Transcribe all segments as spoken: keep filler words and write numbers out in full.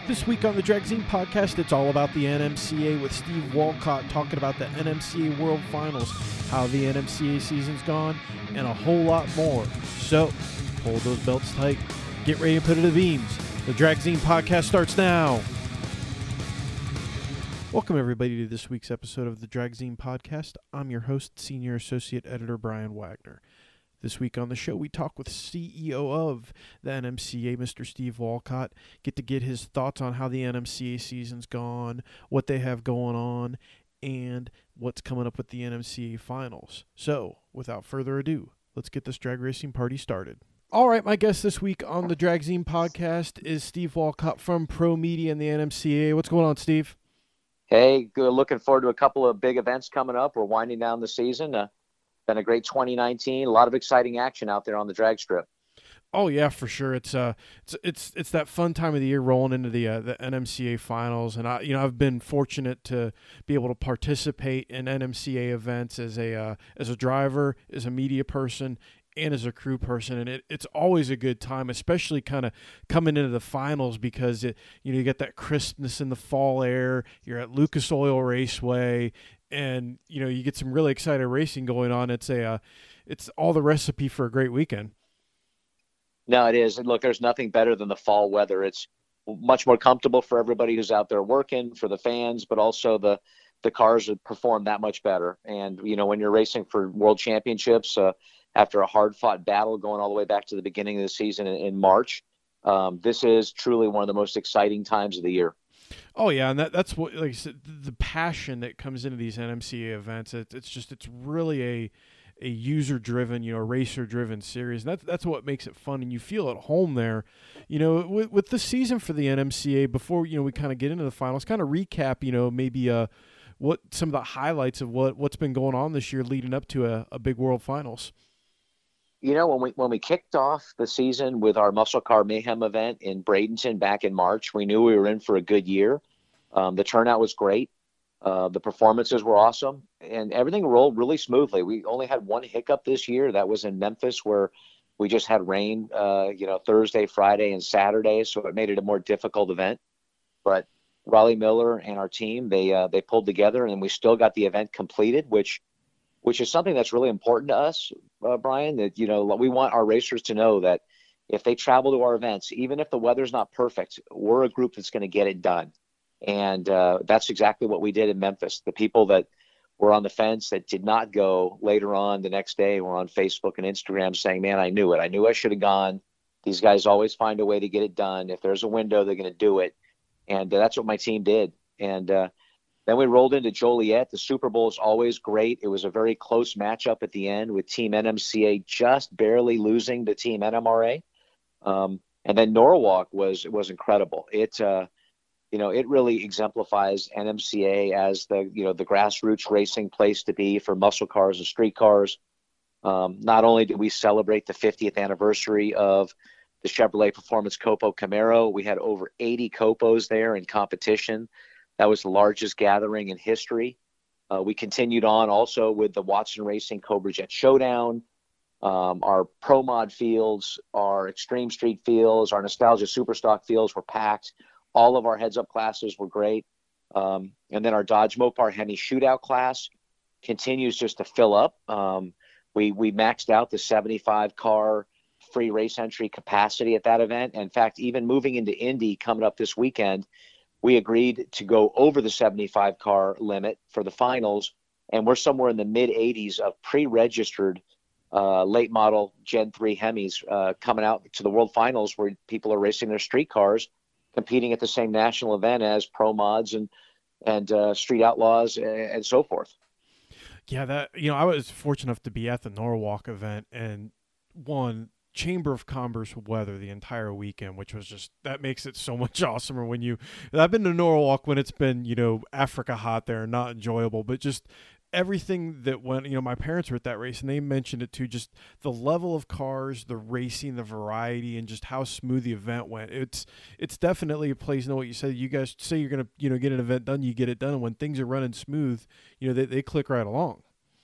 This week on the Dragzine podcast, it's all about the N M C A with Steve Walcott talking about the N M C A World Finals, how the N M C A season's gone, and a whole lot more. So, hold those belts tight, get ready to put it to the beams. The Dragzine podcast starts now. Welcome everybody to this week's episode of the Dragzine podcast. I'm your host, Senior Associate Editor Brian Wagner. This week on the show, we talk with C E O of the N M C A, Mister Steve Walcott, get to get his thoughts on how the N M C A season's gone, what they have going on, and what's coming up with the N M C A finals. So, without further ado, let's get this drag racing party started. All right, my guest this week on the Dragzine podcast is Steve Walcott from Pro Media and the N M C A. What's going on, Steve? Hey, good. Looking forward to a couple of big events coming up. We're winding down the season. Uh, been a great twenty nineteen. A lot of exciting action out there on the drag strip. Oh yeah, for sure. It's uh, it's it's it's that fun time of the year rolling into the uh, the N M C A finals, and I you know I've been fortunate to be able to participate in N M C A events as a uh, as a driver, as a media person, and as a crew person, and it, it's always a good time, especially kind of coming into the finals because it you know you get that crispness in the fall air. You're at Lucas Oil Raceway. And, you know, you get some really exciting racing going on. It's a, uh, it's all the recipe for a great weekend. No, it is. And look, there's nothing better than the fall weather. It's much more comfortable for everybody who's out there working, for the fans, but also the, the cars that perform that much better. And, you know, when you're racing for world championships, uh, after a hard fought battle going all the way back to the beginning of the season in, in March, um, this is truly one of the most exciting times of the year. Oh yeah, and that that's what like I said, the passion that comes into these N M C A events. It, it's just it's really a a user driven, you know, racer driven series. And that's that's what makes it fun, and you feel at home there. You know, with, with the season for the N M C A, before you know we kind of get into the finals, kind of recap. You know, maybe uh what some of the highlights of what what's been going on this year leading up to a, a big world finals. You know, when we when we kicked off the season with our Muscle Car Mayhem event in Bradenton back in March, we knew we were in for a good year. Um, the turnout was great. Uh, the performances were awesome, and everything rolled really smoothly. We only had one hiccup this year. That was in Memphis, where we just had rain, uh, you know, Thursday, Friday, and Saturday, so it made it a more difficult event. But Raleigh Miller and our team, they uh, they pulled together, and we still got the event completed, which which is something that's really important to us, uh, Brian, that, you know, we want our racers to know that if they travel to our events, even if the weather's not perfect, we're a group that's going to get it done. And uh, that's exactly what we did in Memphis. The people that were on the fence that did not go later on the next day were on Facebook and Instagram saying, man, I knew it. I knew I should have gone. These guys always find a way to get it done. If there's a window, they're going to do it. And uh, that's what my team did. And uh, then we rolled into Joliet. The Super Bowl is always great. It was a very close matchup at the end with Team N M C A just barely losing to Team N M R A. Um, and then Norwalk was was incredible. It uh, you know it really exemplifies N M C A as the you know the grassroots racing place to be for muscle cars and street cars. Um, not only did we celebrate the fiftieth anniversary of the Chevrolet Performance Copo Camaro, we had over eighty Copos there in competition. That was the largest gathering in history. Uh, we continued on also with the Watson Racing Cobra Jet Showdown, um, our Pro Mod fields, our Extreme Street fields, our Nostalgia Superstock fields were packed. All of our heads-up classes were great. Um, and then our Dodge Mopar Hemi Shootout class continues just to fill up. Um, we we maxed out the seventy-five car free race entry capacity at that event. In fact, even moving into Indy coming up this weekend, we agreed to go over the seventy-five car limit for the finals, and we're somewhere in the mid eighties of pre-registered uh, late model Gen three Hemis uh, coming out to the World Finals, where people are racing their street cars, competing at the same national event as Pro Mods and and uh, Street Outlaws and, and so forth. Yeah, that you know, I was fortunate enough to be at the Norwalk event, and one Chamber of Commerce weather the entire weekend, which was just, that makes it so much awesomer when you, I've been to Norwalk when it's been, you know, Africa hot there, not enjoyable, but just everything that went, you know, my parents were at that race and they mentioned it too, just the level of cars, the racing, the variety, and just how smooth the event went. It's, it's definitely a place, you know what you said, you guys say you're going to, you know, get an event done, you get it done. And when things are running smooth, you know, they, they click right along.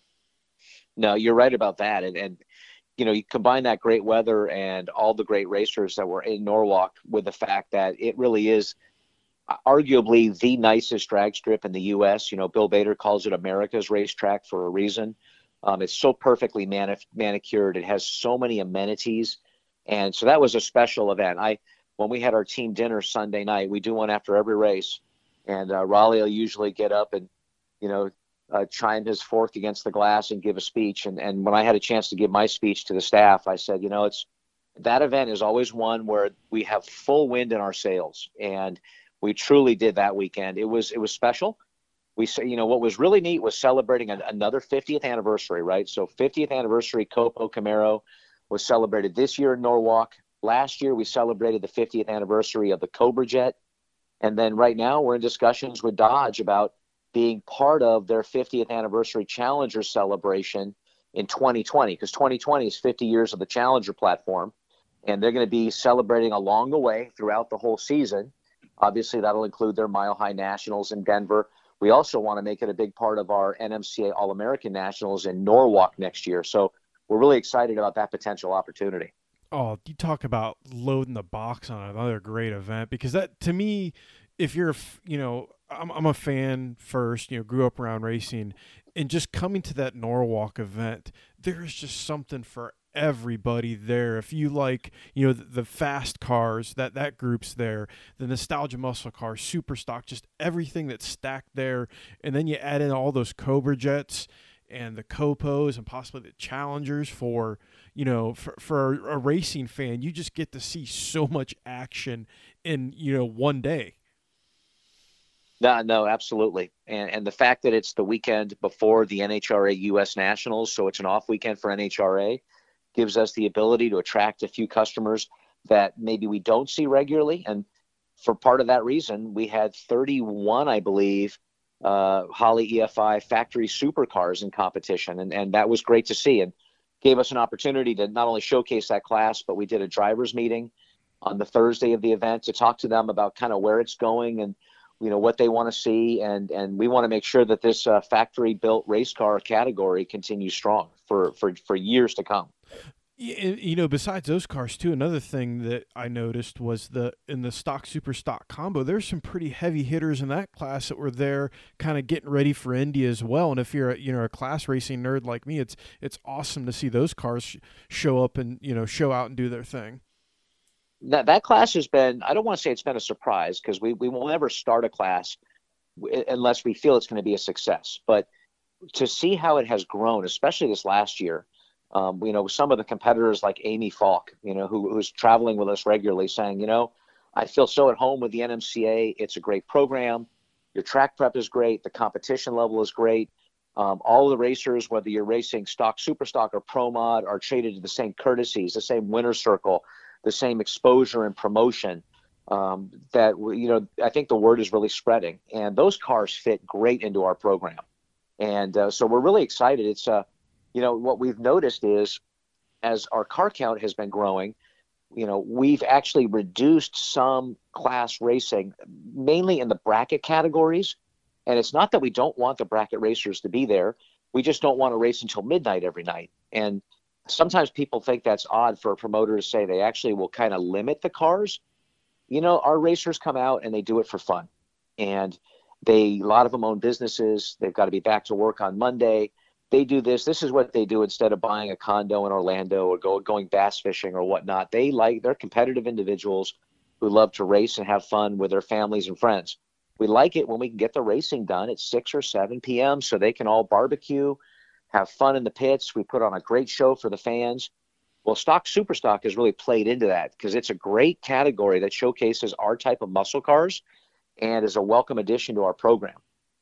No, you're right about that. And, and, you know, you combine that great weather and all the great racers that were in Norwalk with the fact that it really is arguably the nicest drag strip in the U S. You know, Bill Bader calls it America's racetrack for a reason. Um, it's so perfectly mani- manicured. It has so many amenities, and so that was a special event. I when we had our team dinner Sunday night, we do one after every race, and uh, Raleigh will usually get up and you know uh, chime his fork against the glass and give a speech. And and when I had a chance to give my speech to the staff, I said, you know, it's that event is always one where we have full wind in our sails, and we truly did that weekend. It was it was special. We say, you know, what was really neat was celebrating an, another fiftieth anniversary, right? So fiftieth anniversary Copo Camaro was celebrated this year in Norwalk. Last year we celebrated the fiftieth anniversary of the Cobra Jet, and then right now we're in discussions with Dodge about being part of their fiftieth anniversary Challenger celebration in twenty twenty, because twenty twenty is fifty years of the Challenger platform, and they're going to be celebrating along the way throughout the whole season. Obviously, that'll include their Mile High Nationals in Denver. We also want to make it a big part of our N M C A All-American Nationals in Norwalk next year. So we're really excited about that potential opportunity. Oh, you talk about loading the box on another great event, because that, to me, if you're, you know, I'm, I'm a fan first, you know, grew up around racing, and just coming to that Norwalk event, there's just something for everybody there. If you like, you know, the, the fast cars, that that group's there, the nostalgia muscle cars, super stock, just everything that's stacked there, and then you add in all those Cobra Jets and the Copos and possibly the Challengers for, you know, for, for a racing fan, you just get to see so much action in, you know, one day. No, no, absolutely. And and the fact that it's the weekend before the N H R A U S Nationals, so it's an off weekend for N H R A, gives us the ability to attract a few customers that maybe we don't see regularly. And for part of that reason, we had thirty-one, I believe, uh, Holley E F I factory supercars in competition. And, and that was great to see, and gave us an opportunity to not only showcase that class, but we did a driver's meeting on the Thursday of the event to talk to them about kind of where it's going and, you know, what they want to see. And, and we want to make sure that this uh, factory built race car category continues strong for, for, for years to come. You know, besides those cars too, another thing that I noticed was the in the stock super stock combo, there's some pretty heavy hitters in that class that were there kind of getting ready for Indy as well. And if you're a, you know, a class racing nerd like me, it's it's awesome to see those cars sh- show up and, you know, show out and do their thing. That that class has been, I don't want to say it's been a surprise, because we, we will never start a class unless we feel it's going to be a success. But to see how it has grown, especially this last year, Um, you know, some of the competitors like Amy Falk, you know, who, who's traveling with us regularly, saying, you know, I feel so at home with the N M C A. It's a great program. Your track prep is great. The competition level is great. Um, all of the racers, whether you're racing stock, super stock, or pro mod, are treated to the same courtesies, the same winner circle, the same exposure and promotion. Um, that, you know, I think the word is really spreading, and those cars fit great into our program. And uh, so we're really excited. It's a, uh, you know, what we've noticed is as our car count has been growing, you know, we've actually reduced some class racing, mainly in the bracket categories. And it's not that we don't want the bracket racers to be there. We just don't want to race until midnight every night. And sometimes people think that's odd for a promoter to say. They actually will kind of limit the cars. You know, our racers come out and they do it for fun. And they, a lot of them own businesses. They've got to be back to work on Monday. They do this. This is what they do instead of buying a condo in Orlando or go, going bass fishing or whatnot. They like, they're competitive individuals who love to race and have fun with their families and friends. We like it when we can get the racing done at six or seven p.m. so they can all barbecue, have fun in the pits. We put on a great show for the fans. Well, stock super stock has really played into that, because it's a great category that showcases our type of muscle cars and is a welcome addition to our program.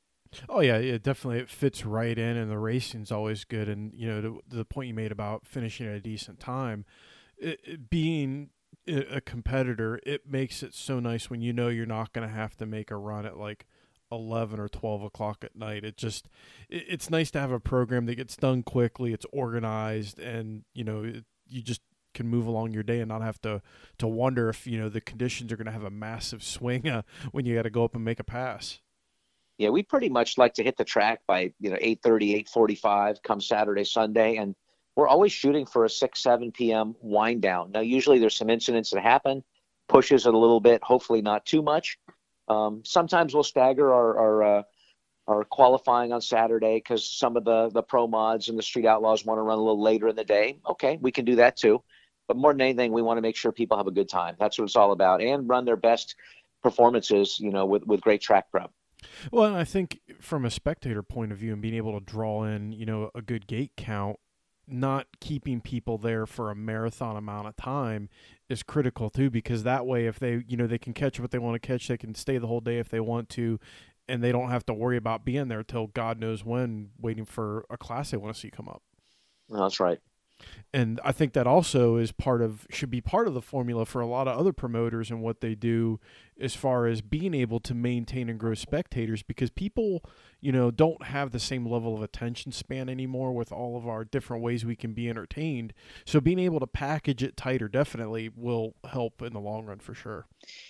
Oh yeah, it definitely it fits right in, and the racing's always good. And you know, to, to the point you made about finishing at a decent time, it, it being a competitor, it makes it so nice when you know you're not going to have to make a run at like eleven or twelve o'clock at night. It just, it, it's nice to have a program that gets done quickly. It's organized, and you know, it, you just can move along your day and not have to to wonder if you know the conditions are going to have a massive swing uh, when you got to go up and make a pass. Yeah, we pretty much like to hit the track by, you know, eight thirty, eight forty-five come Saturday, Sunday. And we're always shooting for a six, seven p.m. wind down. Now, usually there's some incidents that happen, pushes it a little bit, hopefully not too much. Um, sometimes we'll stagger our our, uh, our qualifying on Saturday because some of the the pro mods and the street outlaws want to run a little later in the day. Okay, we can do that too. But more than anything, we want to make sure people have a good time. That's what it's all about, and run their best performances, you know, with with great track prep. Well, and I think from a spectator point of view and being able to draw in, you know, a good gate count, not keeping people there for a marathon amount of time is critical too, because that way if they, you know, they can catch what they want to catch, they can stay the whole day if they want to, and they don't have to worry about being there till God knows when, waiting for a class they want to see come up. Well, that's right. And I think that also is part of, should be part of the formula for a lot of other promoters and what they do as far as being able to maintain and grow spectators, because people, you know, don't have the same level of attention span anymore with all of our different ways we can be entertained. So being able to package it tighter definitely will help in the long run for sure.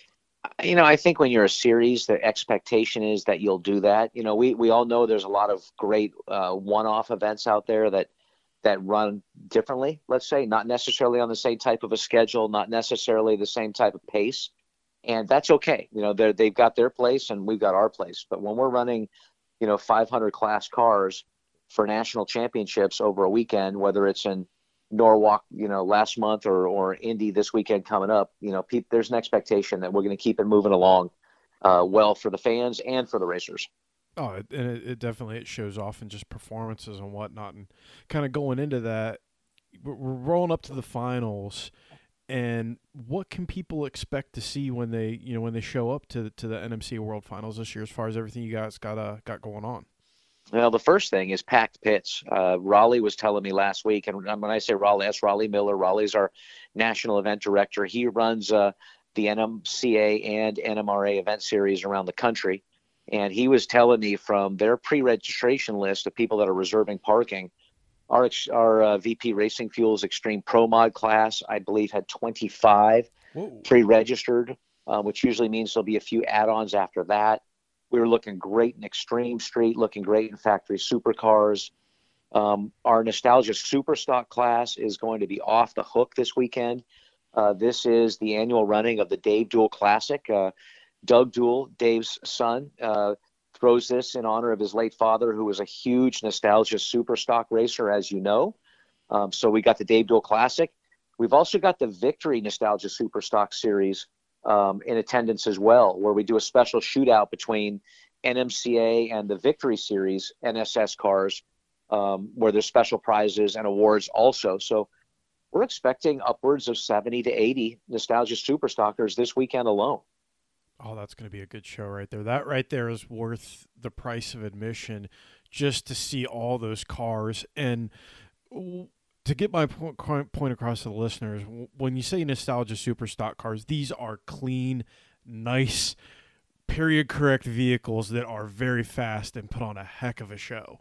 You know, I think when you're a series, the expectation is that you'll do that. You know, we, we all know there's a lot of great uh, one-off events out there that that run differently, let's say, not necessarily on the same type of a schedule, not necessarily the same type of pace. And that's okay. You know, they've got their place and we've got our place. But when we're running, you know, five hundred class cars for national championships over a weekend, whether it's in Norwalk, you know, last month or, or Indy this weekend coming up, you know, pe- there's an expectation that we're going to keep it moving along uh, well for the fans and for the racers. Oh, it, and it, it definitely it shows off in just performances and whatnot, and kind of going into that, we're, we're rolling up to the finals, and what can people expect to see when they, you know, when they show up to to the N M C A World Finals this year, as far as everything you guys got uh, got going on? Well, the first thing is packed pits. Uh, Raleigh was telling me last week, and when I say Raleigh, that's Raleigh Miller. Raleigh's our national event director. He runs uh, the N M C A and N M R A event series around the country. And he was telling me from their pre-registration list of people that are reserving parking, our our uh, V P Racing Fuels Extreme Pro Mod class, I believe, had twenty-five Whoa. pre-registered, uh, which usually means there'll be a few add-ons after that. We were looking great in Extreme Street, looking great in Factory Supercars. Um, our Nostalgia Superstock class is going to be off the hook this weekend. Uh, this is the annual running of the Dave Duell Classic. Uh, Doug Duell, Dave's son, uh, throws this in honor of his late father, who was a huge Nostalgia Superstock racer, as you know. Um, so we got the Dave Duell Classic. We've also got the Victory Nostalgia Superstock Series um, in attendance as well, where we do a special shootout between N M C A and the Victory Series N S S cars, um, where there's special prizes and awards also. So we're expecting upwards of seventy to eighty Nostalgia Superstockers this weekend alone. Oh, that's going to be a good show right there. That right there is worth the price of admission just to see all those cars. And to get my point across to the listeners, when you say Nostalgia Superstock cars, these are clean, nice, period-correct vehicles that are very fast and put on a heck of a show.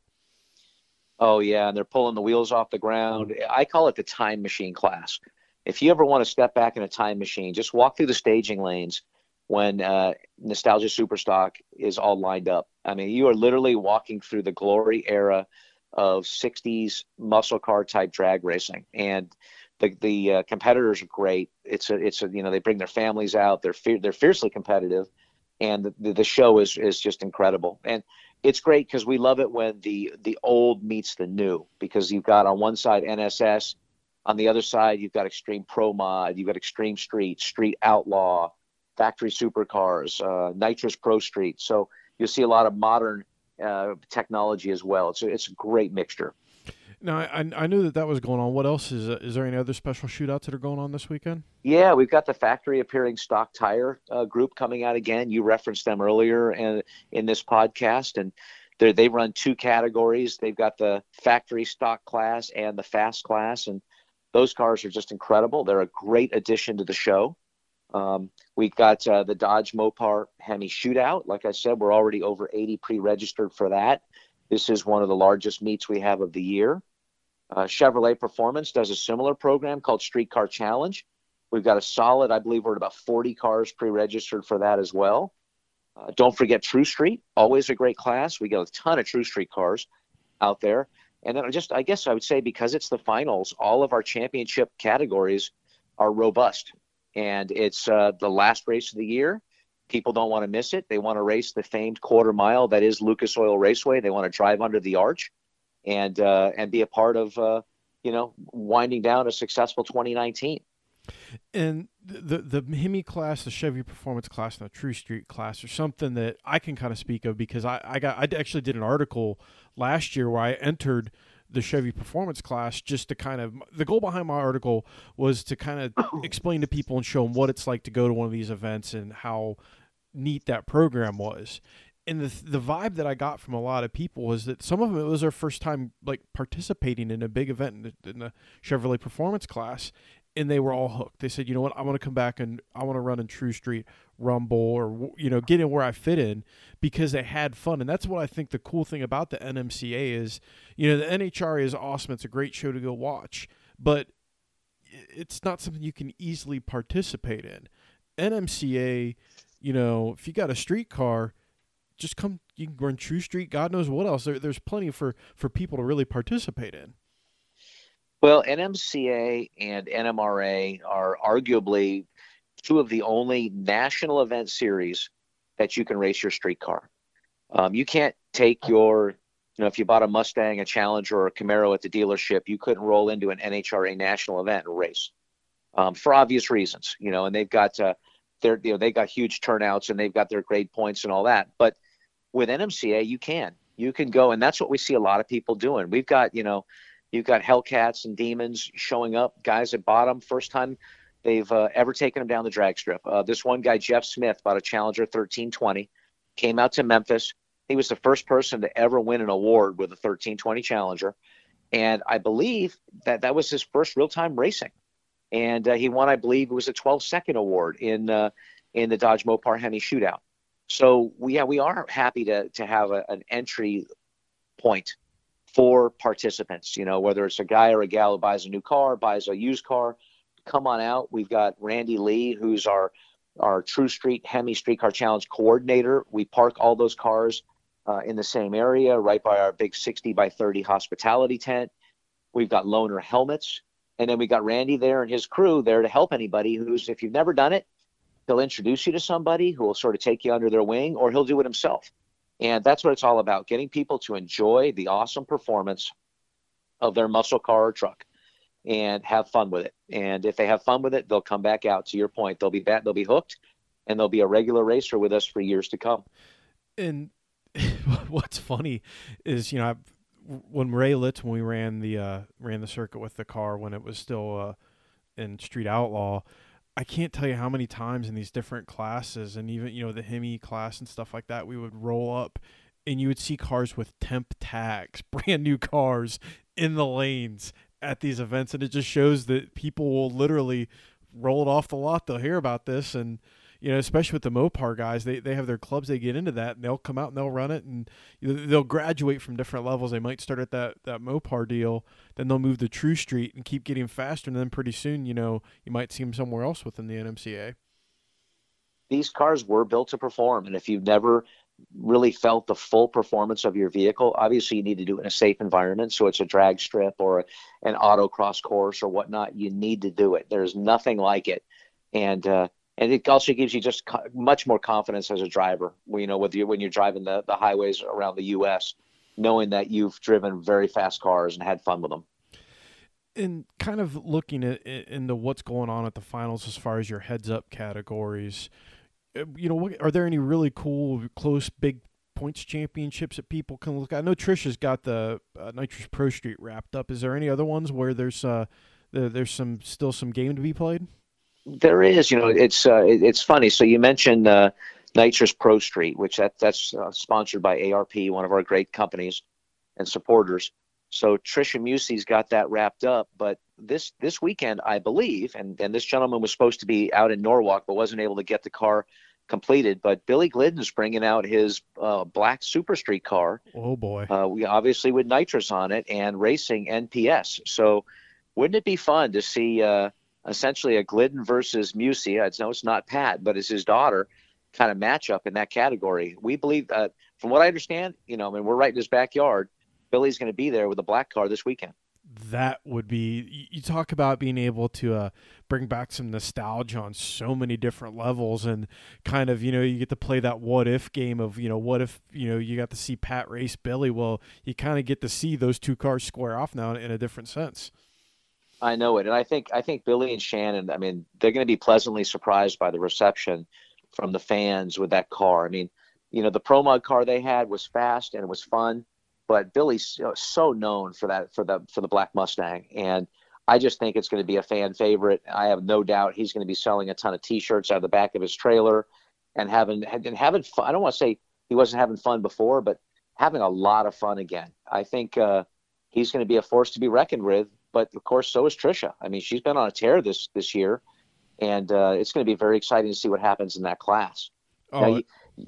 Oh, yeah, and they're pulling the wheels off the ground. I call it the time machine class. If you ever want to step back in a time machine, just walk through the staging lanes when uh, Nostalgia Superstock is all lined up. I mean, you are literally walking through the glory era of sixties muscle car type drag racing, and the the uh, competitors are great. It's a it's a you know they bring their families out. They're fe- they're fiercely competitive, and the, the show is is just incredible. And it's great because we love it when the the old meets the new, because you've got on one side N S S, on the other side you've got Extreme Pro Mod, you've got Extreme Street, Street Outlaw, Factory Supercars, uh, Nitrous Pro Street. So you'll see a lot of modern uh, technology as well. It's a, it's a great mixture. Now, I I knew that that was going on. What else is uh, is there any other special shootouts that are going on this weekend? Yeah, we've got the factory appearing stock tire uh, group coming out again. You referenced them earlier in, in this podcast, and they they run two categories. They've got the factory stock class and the fast class, and those cars are just incredible. They're a great addition to the show. Um, we've got uh, the Dodge Mopar Hemi Shootout. Like I said, we're already over eighty pre-registered for that. This is one of the largest meets we have of the year. Uh, Chevrolet Performance does a similar program called Streetcar Challenge. We've got a solid, I believe we're at about forty cars pre-registered for that as well. Uh, don't forget True Street, always a great class. We got a ton of True Street cars out there. And then I just, I guess I would say, because it's the finals, all of our championship categories are robust. And it's uh, the last race of the year. People don't want to miss it. They want to race the famed quarter mile that is Lucas Oil Raceway. They want to drive under the arch and uh, and be a part of uh, you know winding down a successful twenty nineteen. And the the Hemi class, the Chevy Performance class, and the True Street class are something that I can kind of speak of because I, I got I actually did an article last year where I entered the Chevy Performance class just to kind of the goal behind my article was to kind of explain to people and show them what it's like to go to one of these events and how neat that program was. And the the vibe that I got from a lot of people was that some of them, it was their first time like participating in a big event in the, in the Chevrolet Performance class. And they were all hooked. They said, you know what, I want to come back and I want to run in True Street, Rumble, or, you know, get in where I fit in because they had fun. And that's what I think the cool thing about the N M C A is, you know, the N H R A is awesome. It's a great show to go watch, but it's not something you can easily participate in. N M C A, you know, if you got a street car, just come, you can run True Street, God knows what else. There, there's plenty for, for people to really participate in. Well, N M C A and N M R A are arguably two of the only national event series that you can race your street car. Um, you can't take your, you know, if you bought a Mustang, a Challenger, or a Camaro at the dealership, you couldn't roll into an N H R A national event and race um, for obvious reasons, you know, and they've got, uh, their, you know, they got huge turnouts and they've got their grade points and all that. But with N M C A, you can, you can go. And that's what we see a lot of people doing. We've got, you know, You've got Hellcats and Demons showing up, guys at bottom, first time they've uh, ever taken them down the drag strip. Uh, this one guy, Jeff Smith, bought a Challenger thirteen twenty, came out to Memphis. He was the first person to ever win an award with a thirteen twenty Challenger. And I believe that that was his first real-time racing. And uh, he won, I believe, it was a twelve-second award in uh, in the Dodge Mopar Hemi Shootout. So, we, yeah, we are happy to, to have a, an entry point for participants, you know, whether it's a guy or a gal who buys a new car, buys a used car, come on out. We've got Randy Lee, who's our, our True Street Hemi Streetcar Challenge coordinator. We park all those cars uh, in the same area, right by our big sixty by thirty hospitality tent. We've got loaner helmets. And then we got Randy there and his crew there to help anybody who's, if you've never done it, he'll introduce you to somebody who will sort of take you under their wing, or he'll do it himself. And that's what it's all about, getting people to enjoy the awesome performance of their muscle car or truck and have fun with it. And if they have fun with it, they'll come back out. To your point, they'll be back, they'll be hooked, and they'll be a regular racer with us for years to come. And what's funny is, you know, I've, when Ray Litz, when we ran the uh, ran the circuit with the car when it was still uh, in Street Outlaw, I can't tell you how many times in these different classes and even, you know, the Hemi class and stuff like that, we would roll up and you would see cars with temp tags, brand new cars in the lanes at these events. And it just shows that people will literally roll it off the lot. They'll hear about this. And, you know, especially with the Mopar guys, they, they have their clubs, they get into that and they'll come out and they'll run it and you know, they'll graduate from different levels. They might start at that, that Mopar deal, then they'll move to True Street and keep getting faster. And then pretty soon, you know, you might see them somewhere else within the N M C A. These cars were built to perform. And if you've never really felt the full performance of your vehicle, obviously you need to do it in a safe environment. So it's a drag strip or an autocross course or whatnot. You need to do it. There's nothing like it. And, uh, And it also gives you just co- much more confidence as a driver, you know, whether you're, when you're driving the, the highways around the U S, knowing that you've driven very fast cars and had fun with them. And kind of looking at into what's going on at the finals as far as your heads-up categories, you know, what, are there any really cool, close, big points championships that people can look at? I know Trisha's got the uh, Nitrous Pro Street wrapped up. Is there any other ones where there's uh, there's some still some game to be played? There is, you know, it's uh, it, it's funny. So you mentioned uh, Nitrous Pro Street, which that that's uh, sponsored by A R P, one of our great companies and supporters. So Trisha Musey's got that wrapped up. But this this weekend, I believe, and, and this gentleman was supposed to be out in Norwalk, but wasn't able to get the car completed. But Billy Glidden's bringing out his uh, black Super Street car. Oh, boy. Uh, we obviously with nitrous on it and racing N P S. So wouldn't it be fun to see uh, essentially a Glidden versus Musey? It's, no, it's not Pat, but it's his daughter kind of matchup in that category. We believe, uh, from what I understand, you know, I mean, we're right in his backyard. Billy's going to be there with a black car this weekend. that would be, you talk about being able to uh, bring back some nostalgia on so many different levels, and kind of, you know, you get to play that what if game of, you know, what if, you know, you got to see Pat race Billy. Well, you kind of get to see those two cars square off now in a different sense. I know it. And I think, I think Billy and Shannon, I mean, they're going to be pleasantly surprised by the reception from the fans with that car. I mean, you know, the Pro Mod car they had was fast and it was fun, but Billy's so known for that, for the, for the Black Mustang. And I just think it's going to be a fan favorite. I have no doubt he's going to be selling a ton of t-shirts out of the back of his trailer and having, and having fun. I don't want to say he wasn't having fun before, but having a lot of fun again. I think uh, he's going to be a force to be reckoned with, but of course, so is Trisha. I mean, she's been on a tear this, this year, and uh, it's going to be very exciting to see what happens in that class. Oh, Now, you,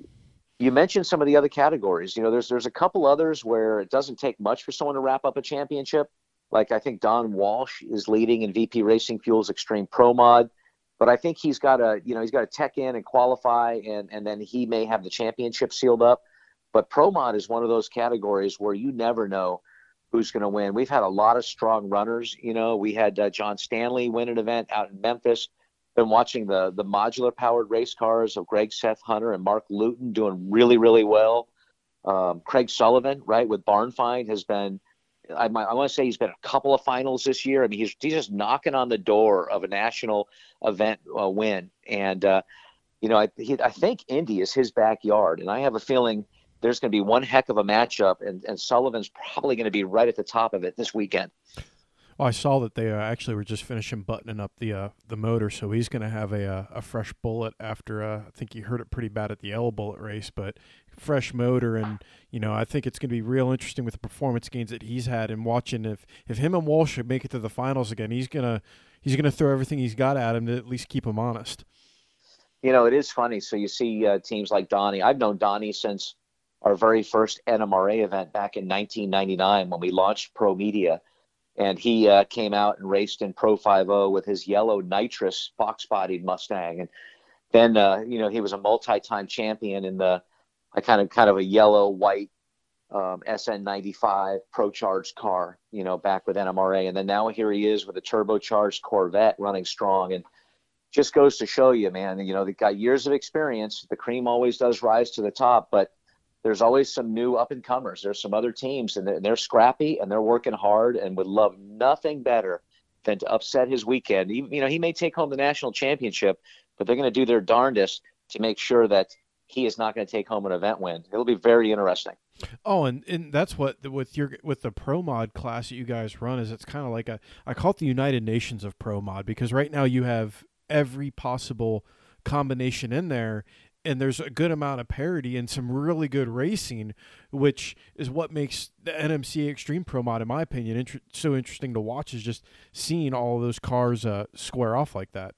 you mentioned some of the other categories. You know, there's there's a couple others where it doesn't take much for someone to wrap up a championship. Like I think Don Walsh is leading in V P Racing Fuels Extreme Pro Mod, but I think he's got to, you know, he's got to tech in and qualify, and and then he may have the championship sealed up. But Pro Mod is one of those categories where you never know who's going to win. We've had a lot of strong runners. You know, we had uh, John Stanley win an event out in Memphis. Been watching the the modular powered race cars of Greg Seth Hunter and Mark Luton doing really, really well. Um, Craig Sullivan, right, with Barn Find has been, I, I want to say he's been a couple of finals this year. I mean, he's, he's just knocking on the door of a national event uh, win. And, uh, you know, I, he, I think Indy is his backyard. And I have a feeling there's going to be one heck of a matchup, and, and Sullivan's probably going to be right at the top of it this weekend. Well, I saw that they uh, actually were just finishing buttoning up the uh, the motor, so he's going to have a uh, a fresh bullet after. Uh, I think he hurt it pretty bad at the Yellow Bullet race, but fresh motor, and you know I think it's going to be real interesting with the performance gains that he's had, and watching if if him and Walsh make it to the finals again, he's gonna he's gonna throw everything he's got at him to at least keep him honest. You know, it is funny. So you see uh, teams like Donnie. I've known Donnie since our very first N M R A event back in nineteen ninety-nine when we launched Pro Media. And he uh, came out and raced in Pro five oh with his yellow nitrous fox-bodied Mustang. And then, uh, you know, he was a multi-time champion in the a kind of kind of a yellow-white um, S N ninety-five Pro Charged car, you know, back with N M R A. And then now here he is with a turbocharged Corvette running strong. And just goes to show you, man, you know, they've got years of experience. The cream always does rise to the top, but there's always some new up-and-comers. There's some other teams, and they're, they're scrappy, and they're working hard and would love nothing better than to upset his weekend. He, you know, he may take home the national championship, but they're going to do their darndest to make sure that he is not going to take home an event win. It'll be very interesting. Oh, and, and that's what with your with the Pro Mod class that you guys run is it's kind of like a I call it the United Nations of Pro Mod, because right now you have every possible combination in there. And there's a good amount of parity and some really good racing, which is what makes the N M C A Extreme Pro Mod, in my opinion, inter- so interesting to watch, is just seeing all of those cars uh, square off like that.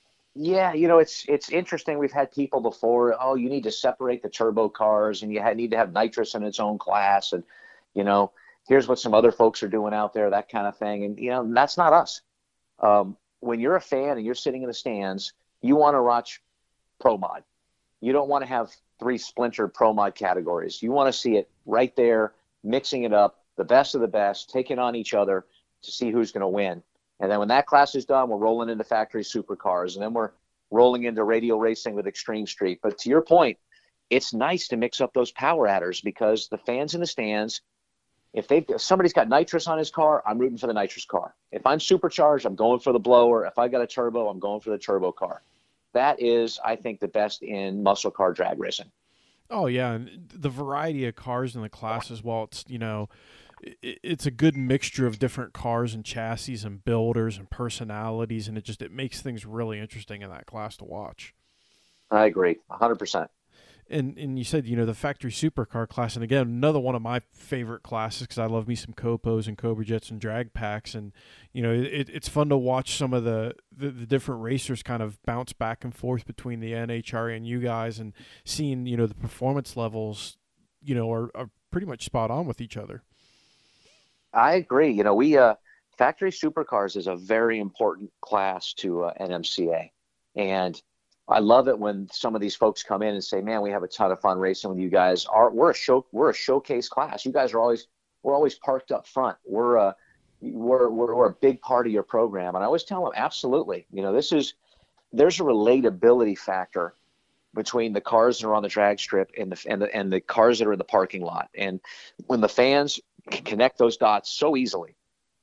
Yeah, you know, it's it's interesting. We've had people before, oh, you need to separate the turbo cars, and you ha- need to have nitrous in its own class. And, you know, here's what some other folks are doing out there, that kind of thing. And, you know, that's not us. Um, when you're a fan and you're sitting in the stands, you want to watch Pro Mod. You don't want to have three splintered Pro Mod categories. You want to see it right there, mixing it up, the best of the best, taking on each other to see who's going to win. And then when that class is done, we're rolling into factory supercars, and then we're rolling into radial racing with Extreme Street. But to your point, it's nice to mix up those power adders, because the fans in the stands, if they've if somebody's got nitrous on his car, I'm rooting for the nitrous car. If I'm supercharged, I'm going for the blower. If I got a turbo, I'm going for the turbo car. That is, I think, the best in muscle car drag racing. Oh, yeah, and the variety of cars in the class as well. It's, you know, it, it's a good mixture of different cars and chassis and builders and personalities, and it just it makes things really interesting in that class to watch. I agree, one hundred percent. And and you said, you know, the factory supercar class, and again, another one of my favorite classes, because I love me some Copos and Cobra Jets and drag packs, and you know, it, it's fun to watch some of the, the, the different racers kind of bounce back and forth between the N H R A and you guys, and seeing, you know, the performance levels, you know, are, are pretty much spot on with each other. I agree. You know, we uh, factory supercars is a very important class to uh, N M C A, and I love it when some of these folks come in and say, "Man, we have a ton of fun racing with you guys. Our, we're a show, we're a showcase class. You guys are always, we're always parked up front. We're, uh, we're, we're we're a big part of your program. And I always tell them, absolutely. You know, this is there's a relatability factor between the cars that are on the drag strip and the and the and the cars that are in the parking lot. And when the fans can connect those dots so easily,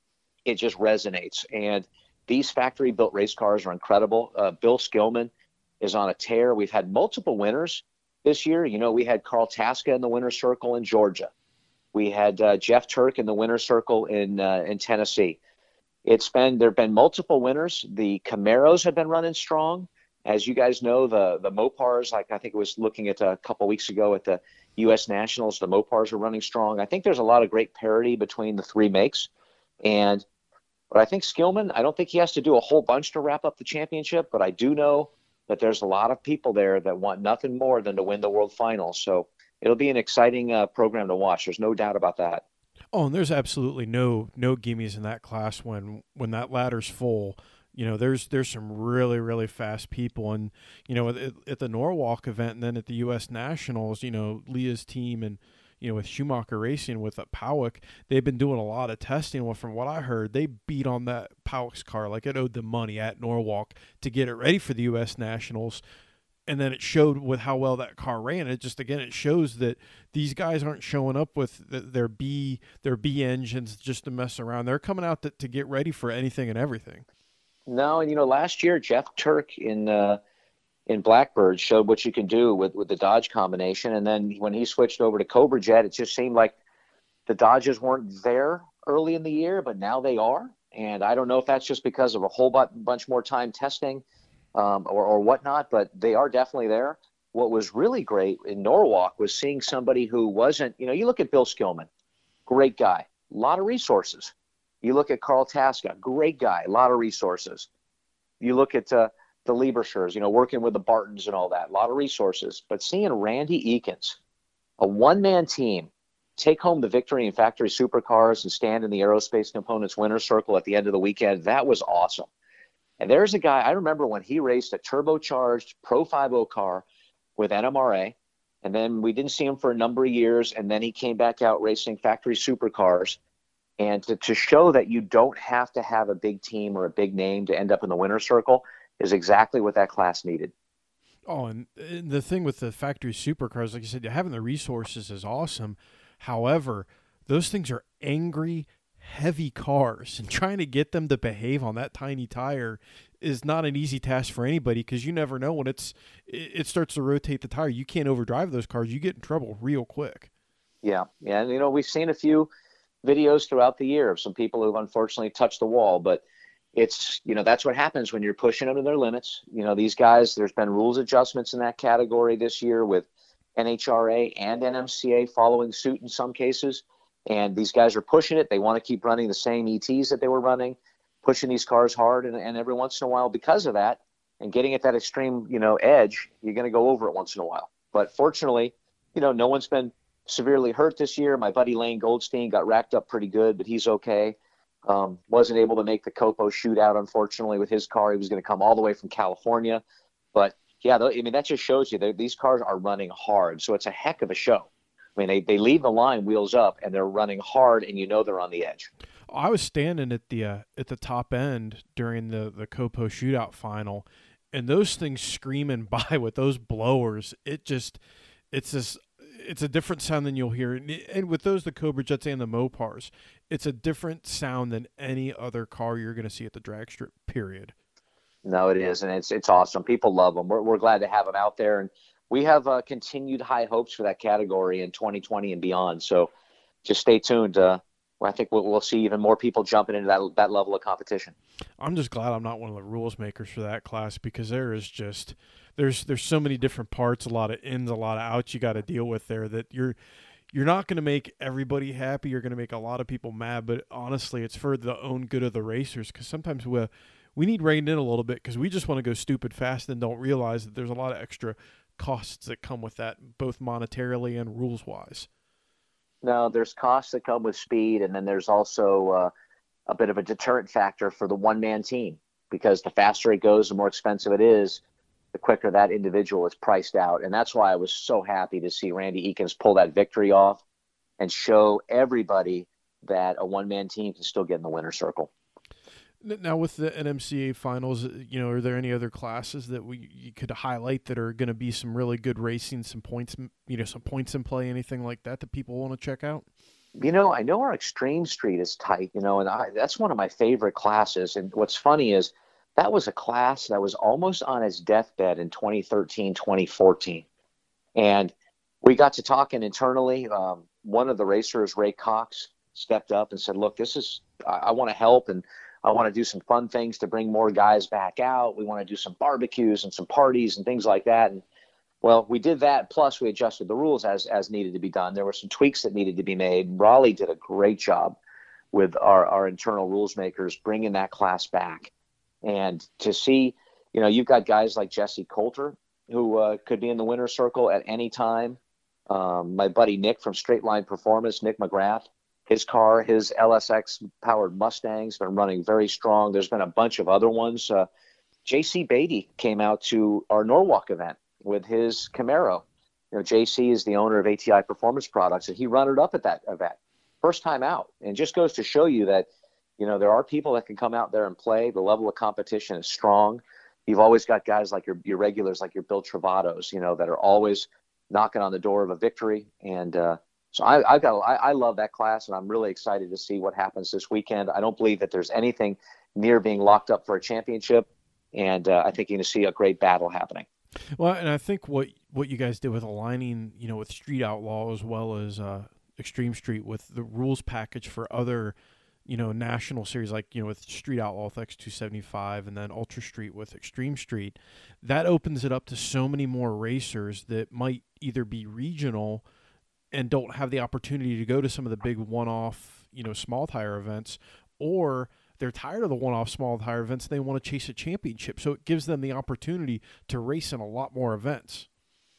it just resonates. And these factory built race cars are incredible. Uh, Bill Skillman is on a tear. We've had multiple winners this year. You know, we had Carl Tasca in the winner's circle in Georgia. We had uh, Jeff Turk in the winner's circle in uh, in Tennessee. It's been there have been multiple winners. The Camaros have been running strong. As you guys know, the the Mopars, like I think it was looking at a couple weeks ago at the U S Nationals, the Mopars are running strong. I think there's a lot of great parity between the three makes. And but I think Skillman, I don't think he has to do a whole bunch to wrap up the championship, but I do know that there's a lot of people there that want nothing more than to win the World Finals. So it'll be an exciting uh, program to watch. There's no doubt about that. Oh, and there's absolutely no no gimmies in that class when when that ladder's full. You know, there's there's some really, really fast people. And, you know, at, at the Norwalk event and then at the U S Nationals, you know, Leah's team and, you know, with Schumacher Racing, with Powick, they've been doing a lot of testing. Well, from what I heard, they beat on that Powick's car like it owed them money at Norwalk to get it ready for the U S Nationals. And then it showed with how well that car ran. It just, again, it shows that these guys aren't showing up with their B their B engines just to mess around. They're coming out to, to get ready for anything and everything. No, and you know, last year Jeff Turk in uh, in Blackbird showed what you can do with, with the Dodge combination, and then when he switched over to Cobra Jet, it just seemed like the Dodges weren't there early in the year, but now they are. And I don't know if that's just because of a whole bunch more time testing um, or, or whatnot, but they are definitely there. What was really great in Norwalk was seeing somebody who wasn't, you know, you look at Bill Skillman, great guy, a lot of resources. You look at Carl Tasca, great guy, a lot of resources. You look at uh, the Lieberschers, you know, working with the Bartons and all that, a lot of resources. But seeing Randy Eakins, a one-man team, take home the victory in factory supercars and stand in the aerospace components winner's circle at the end of the weekend, that was awesome. And there's a guy, I remember when he raced a turbocharged Pro five oh car with N M R A, and then we didn't see him for a number of years, and then he came back out racing factory supercars. And to, to show that you don't have to have a big team or a big name to end up in the winner's circle is exactly what that class needed. Oh, and, and the thing with the factory supercars, like you said, having the resources is awesome. However, those things are angry, heavy cars, and trying to get them to behave on that tiny tire is not an easy task for anybody, because you never know when it's it starts to rotate the tire. You can't overdrive those cars. You get in trouble real quick. Yeah, yeah, and you know, we've seen a few videos throughout the year of some people who've unfortunately touched the wall, but it's, you know, that's what happens when you're pushing them to their limits. You know, these guys, there's been rules adjustments in that category this year with N H R A and N M C A following suit in some cases, and these guys are pushing it. They want to keep running the same E Ts that they were running, pushing these cars hard, and, and every once in a while, because of that and getting at that extreme, you know, edge, you're going to go over it once in a while. But fortunately, you know, no one's been severely hurt this year. My buddy Lane Goldstein got racked up pretty good, but he's okay. Um, wasn't able to make the Copo shootout, unfortunately, with his car. He was going to come all the way from California. But, yeah, I mean, that just shows you that these cars are running hard. So it's a heck of a show. I mean, they, they leave the line wheels up, and they're running hard, and you know they're on the edge. I was standing at the uh, at the top end during the, the Copo shootout final, and those things screaming by with those blowers, it just – it's this – it's a different sound than you'll hear. And with those, the Cobra Jets and the Mopars, it's a different sound than any other car you're going to see at the drag strip, period. No, it is. And it's, it's awesome. People love them. We're, we're glad to have them out there. And we have uh, continued high hopes for that category in twenty twenty and beyond. So just stay tuned. Uh, I think we'll, we'll see even more people jumping into that, that level of competition. I'm just glad I'm not one of the rules makers for that class, because there is just – There's there's so many different parts, a lot of ins, a lot of outs you got to deal with there, that you're you're not going to make everybody happy. You're going to make a lot of people mad, but honestly, it's for the own good of the racers, because sometimes we we need reined in a little bit, because we just want to go stupid fast and don't realize that there's a lot of extra costs that come with that, both monetarily and rules-wise. No, there's costs that come with speed, and then there's also uh, a bit of a deterrent factor for the one-man team, because the faster it goes, the more expensive it is, the quicker that individual is priced out. And that's why I was so happy to see Randy Eakins pull that victory off and show everybody that a one-man team can still get in the winner's circle. Now, with the N M C A finals, you know, are there any other classes that we you could highlight that are going to be some really good racing, some points, you know, some points in play, anything like that that people want to check out? You know, I know our Extreme Street is tight, you know, and I, that's one of my favorite classes. And what's funny is that was a class that was almost on its deathbed in twenty thirteen, twenty fourteen. And we got to talking internally. Um, one of the racers, Ray Cox, stepped up and said, look, this is, I, I want to help, and I want to do some fun things to bring more guys back out. We want to do some barbecues and some parties and things like that. And well, we did that. Plus, we adjusted the rules as as needed to be done. There were some tweaks that needed to be made. Raleigh did a great job with our, our internal rules makers bringing that class back. And to see, you know, you've got guys like Jesse Coulter, who uh, could be in the winner's circle at any time. Um, my buddy Nick from Straight Line Performance, Nick McGrath, his car, his L S X-powered Mustang's been running very strong. There's been a bunch of other ones. Uh, J C Beatty came out to our Norwalk event with his Camaro. You know, J C is the owner of A T I Performance Products, and he runnered up at that event. First time out. And just goes to show you that, you know, there are people that can come out there and play. The level of competition is strong. You've always got guys like your, your regulars, like your Bill Travatos, you know, that are always knocking on the door of a victory. And, uh, So I, I've got, I, I love that class, and I'm really excited to see what happens this weekend. I don't believe that there's anything near being locked up for a championship, and uh, I think you're going to see a great battle happening. Well, and I think what what you guys did with aligning, you know, with Street Outlaw as well as uh, Extreme Street with the rules package for other, you know, national series, like, you know, with Street Outlaw with X two seventy-five and then Ultra Street with Extreme Street, that opens it up to so many more racers that might either be regional and don't have the opportunity to go to some of the big one-off, you know, small tire events, or they're tired of the one-off small tire events and they want to chase a championship. So it gives them the opportunity to race in a lot more events.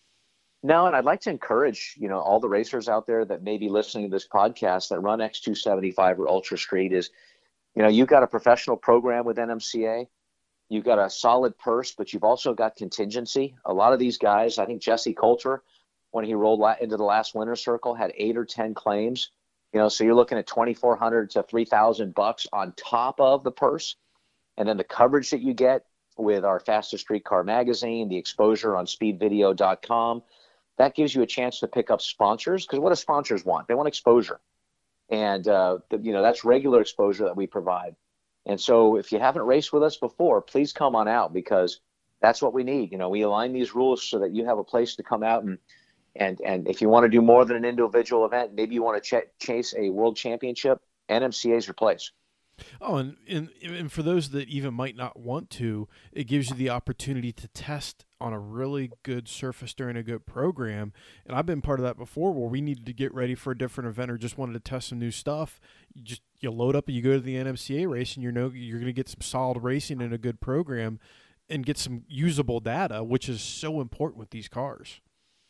No, and I'd like to encourage, you know, all the racers out there that may be listening to this podcast that run X two seventy-five or Ultra Street is, you know, you've got a professional program with N M C A. You've got a solid purse, but you've also got contingency. A lot of these guys, I think Jesse Coulter, when he rolled into the last winner's circle, had eight or ten claims. You know, so you're looking at twenty-four hundred to three thousand bucks on top of the purse. And then the coverage that you get with our Fastest Street Car magazine, the exposure on speed video dot com, that gives you a chance to pick up sponsors. Because what do sponsors want? They want exposure. And, uh, the, you know, that's regular exposure that we provide. And so if you haven't raced with us before, please come on out, because that's what we need. You know, we align these rules so that you have a place to come out and And and if you want to do more than an individual event, maybe you want to ch- chase a world championship, N M C A is your place. Oh, and, and and for those that even might not want to, it gives you the opportunity to test on a really good surface during a good program. And I've been part of that before, where we needed to get ready for a different event or just wanted to test some new stuff. You just you load up and you go to the N M C A race, and you know you're going to get some solid racing in a good program and get some usable data, which is so important with these cars.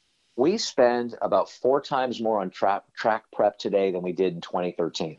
We spend about four times more on track track prep today than we did in twenty thirteen,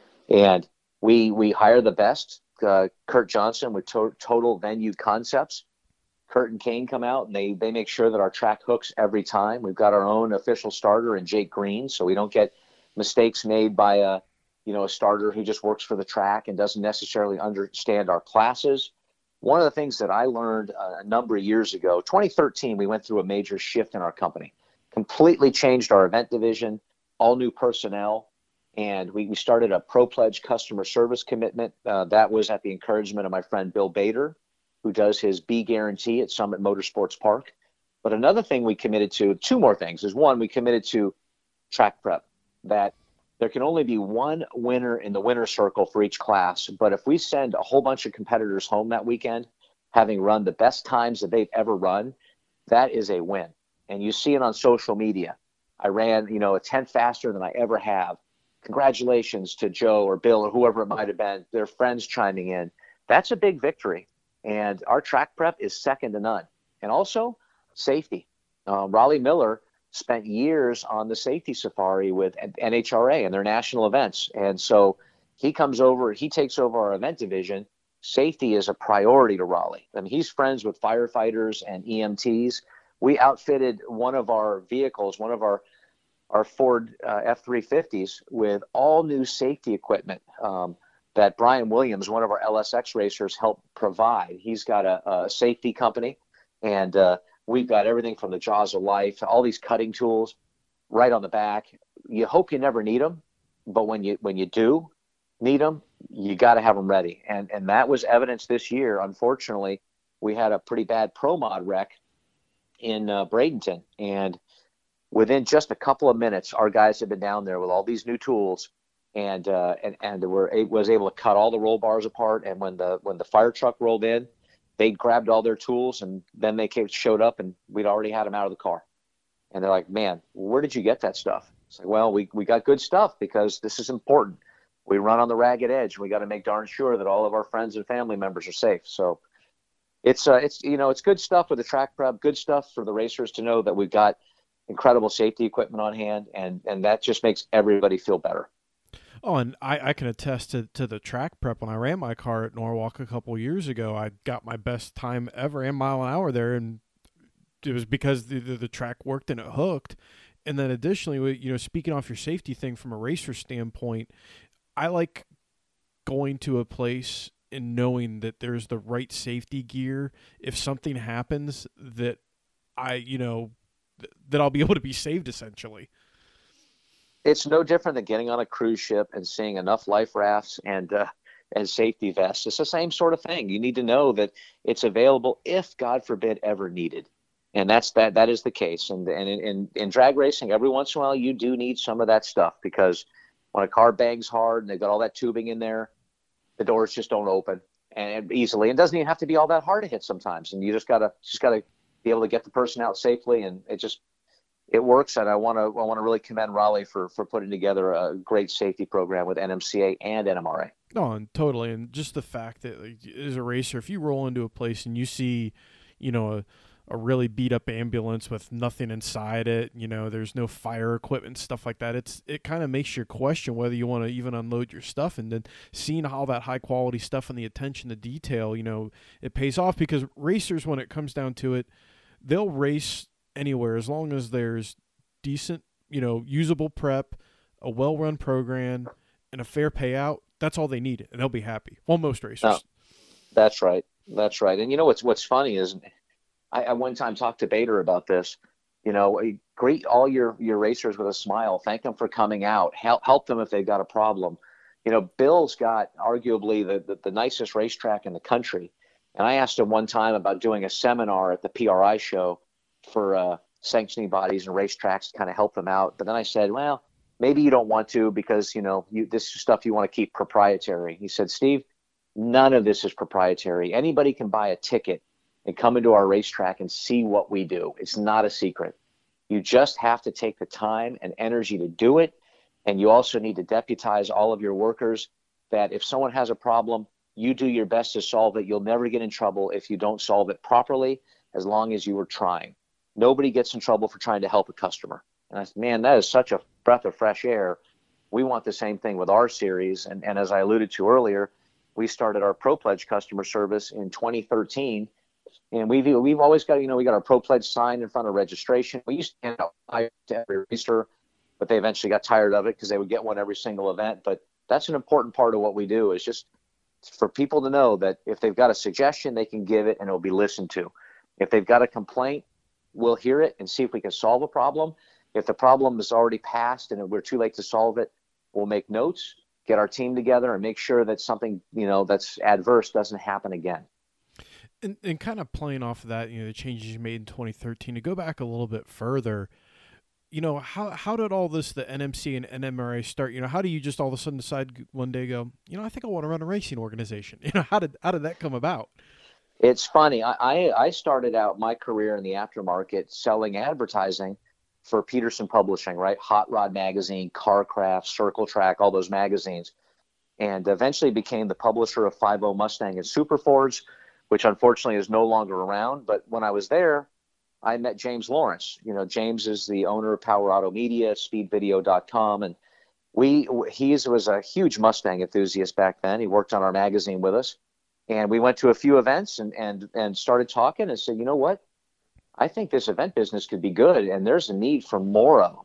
and we we hire the best. Uh, Kurt Johnson with to- Total Venue Concepts. Kurt and Kane come out and they they make sure that our track hooks every time. We've got our own official starter in Jake Green, so we don't get mistakes made by a you know a starter who just works for the track and doesn't necessarily understand our classes. One of the things that I learned a number of years ago, twenty thirteen, we went through a major shift in our company. Completely changed our event division, all new personnel, and we, we started a Pro Pledge customer service commitment. Uh, that was at the encouragement of my friend Bill Bader, who does his B Guarantee at Summit Motorsports Park. But another thing we committed to, two more things, is one, we committed to track prep, that there can only be one winner in the winner's circle for each class. But if we send a whole bunch of competitors home that weekend, having run the best times that they've ever run, that is a win. And you see it on social media. I ran, you know, a tenth faster than I ever have. Congratulations to Joe or Bill or whoever it might have been. Their friends chiming in. That's a big victory. And our track prep is second to none. And also safety. Uh, Raleigh Miller spent years on the safety safari with N H R A and their national events. And so he comes over, he takes over our event division. Safety is a priority to Raleigh. I mean, he's friends with firefighters and E M Ts. We outfitted one of our vehicles, one of our our Ford uh, F three fifties with all new safety equipment um, that Brian Williams, one of our L S X racers, helped provide. He's got a, a safety company, and uh, we've got everything from the Jaws of Life, all these cutting tools right on the back. You hope you never need them, but when you when you do need them, you got to have them ready. And and that was evidence this year. Unfortunately, we had a pretty bad Pro Mod wreck in uh, Bradenton, and within just a couple of minutes, our guys had been down there with all these new tools, and uh, and and were was able to cut all the roll bars apart. And when the when the fire truck rolled in, they grabbed all their tools, and then they came, showed up, and we'd already had them out of the car. And they're like, "Man, where did you get that stuff?" It's like, "Well, we we got good stuff because this is important. We run on the ragged edge, and we got to make darn sure that all of our friends and family members are safe." So it's uh, it's you know it's good stuff with the track prep, good stuff for the racers to know that we've got incredible safety equipment on hand, and and that just makes everybody feel better. Oh, and I, I can attest to, to the track prep. When I ran my car at Norwalk a couple years ago, I got my best time ever and mile an hour there, and it was because the, the, the track worked and it hooked. And then additionally, you know, speaking off your safety thing from a racer standpoint, I like going to a place and knowing that there's the right safety gear. If something happens, that I, you know, th- that I'll be able to be saved essentially. It's no different than getting on a cruise ship and seeing enough life rafts and uh, and safety vests. It's the same sort of thing. You need to know that it's available if, God forbid, ever needed. And that's that. That is the case. And and in, in, in drag racing, every once in a while, you do need some of that stuff, because when a car bangs hard and they've got all that tubing in there, the doors just don't open and easily. It doesn't even have to be all that hard to hit sometimes. And you just gotta just gotta be able to get the person out safely. And it just it works. And I want to I want to really commend Raleigh for for putting together a great safety program with N M C A and N M R A. No, and totally. And just the fact that, like, as a racer, if you roll into a place and you see, you know, a a really beat up ambulance with nothing inside it, you know, there's no fire equipment, stuff like that. It's, it kind of makes you question whether you want to even unload your stuff. And then seeing how that high quality stuff and the attention to detail, you know, it pays off, because racers, when it comes down to it, they'll race anywhere as long as there's decent, you know, usable prep, a well-run program, and a fair payout. That's all they need, and they'll be happy. Well, most racers. No, that's right. That's right. And you know what's what's funny is, I, I one time talked to Bader about this. You know, greet all your, your racers with a smile. Thank them for coming out. Help help them if they've got a problem. You know, Bill's got arguably the, the, the nicest racetrack in the country. And I asked him one time about doing a seminar at the P R I show for uh, sanctioning bodies and racetracks to kind of help them out. But then I said, well, maybe you don't want to, because, you know, you, this is stuff you want to keep proprietary. He said, Steve, none of this is proprietary. Anybody can buy a ticket and come into our racetrack and see what we do. It's not a secret. You just have to take the time and energy to do it. And you also need to deputize all of your workers that if someone has a problem, you do your best to solve it. You'll never get in trouble if you don't solve it properly, as long as you were trying. Nobody gets in trouble for trying to help a customer. And I said, man, that is such a breath of fresh air. We want the same thing with our series. And, and as I alluded to earlier, we started our Pro Pledge customer service in twenty thirteen. And we've we've always got, you know, we got our Pro Pledge sign in front of registration. We used to hand out to every racer, but they eventually got tired of it because they would get one every single event. But that's an important part of what we do, is just for people to know that if they've got a suggestion, they can give it and it'll be listened to. If they've got a complaint, we'll hear it and see if we can solve a problem. If the problem is already passed and we're too late to solve it, we'll make notes, get our team together, and make sure that something, you know, that's adverse doesn't happen again. And, and kind of playing off of that, you know, the changes you made in twenty thirteen, to go back a little bit further, you know, how how did all this, the N M C and N M R A start? You know, how do you just all of a sudden decide one day, go, you know, I think I want to run a racing organization? You know, how did how did that come about? It's funny. I, I, I started out my career in the aftermarket selling advertising for Peterson Publishing, right? Hot Rod Magazine, Carcraft, Circle Track, all those magazines, and eventually became the publisher of five oh Mustang and Super Fords, which unfortunately is no longer around. But when I was there, I met James Lawrence. You know, James is the owner of Power Auto Media, speed video dot com. And we, he was a huge Mustang enthusiast back then. He worked on our magazine with us. And we went to a few events and, and, and started talking and said, you know what? I think this event business could be good. And there's a need for more of them.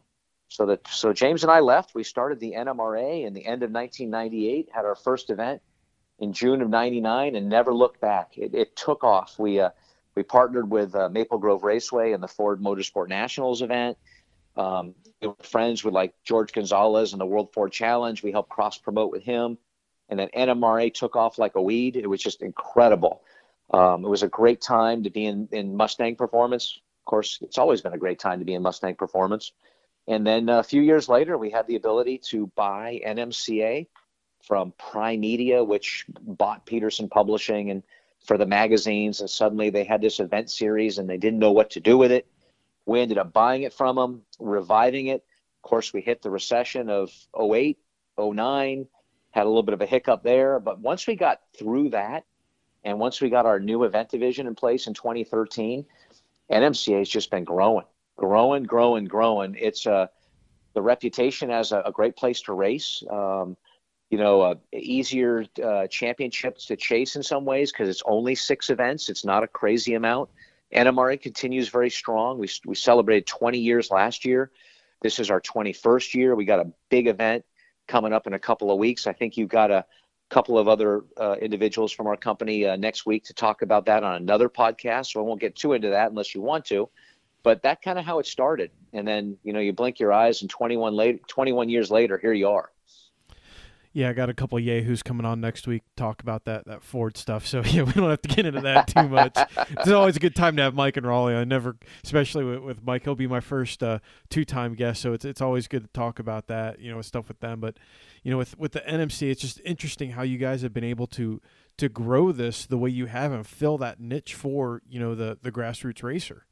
So that so James and I left. We started the N M R A in the end of nineteen ninety-eight, had our first event in June of ninety-nine, and never looked back. It, it took off. We uh, we partnered with uh, Maple Grove Raceway and the Ford Motorsport Nationals event. Um, we were friends with like George Gonzalez and the World Ford Challenge. We helped cross promote with him, and then N M R A took off like a weed. It was just incredible. Um, it was a great time to be in, in Mustang Performance. Of course, it's always been a great time to be in Mustang Performance. And then a few years later, we had the ability to buy N M C A from Prime Media, which bought Peterson Publishing and for the magazines. And suddenly they had this event series and they didn't know what to do with it. We ended up buying it from them, reviving it. Of course, we hit the recession of oh eight, oh nine, had a little bit of a hiccup there. But once we got through that, and once we got our new event division in place in twenty thirteen, N M C A has just been growing, growing, growing, growing. It's uh, the reputation as a, a great place to race. Um, you know, uh, easier uh, championships to chase in some ways because it's only six events. It's not a crazy amount. N M R A continues very strong. We we celebrated twenty years last year. This is our twenty-first year. We got a big event coming up in a couple of weeks. I think you've got a couple of other uh, individuals from our company uh, next week to talk about that on another podcast. So I won't get too into that unless you want to. But that kind of how it started. And then, you know, you blink your eyes and twenty-one, later, twenty-one years later, here you are. Yeah, I got a couple of yahoos coming on next week to talk about that that Ford stuff. So, yeah, we don't have to get into that too much. It's always a good time to have Mike and Raleigh. I never, especially with, with Mike, he'll be my first uh, two-time guest. So it's it's always good to talk about that, you know, stuff with them. But, you know, with, with the N M C, it's just interesting how you guys have been able to to grow this the way you have and fill that niche for, you know, the, the grassroots racer.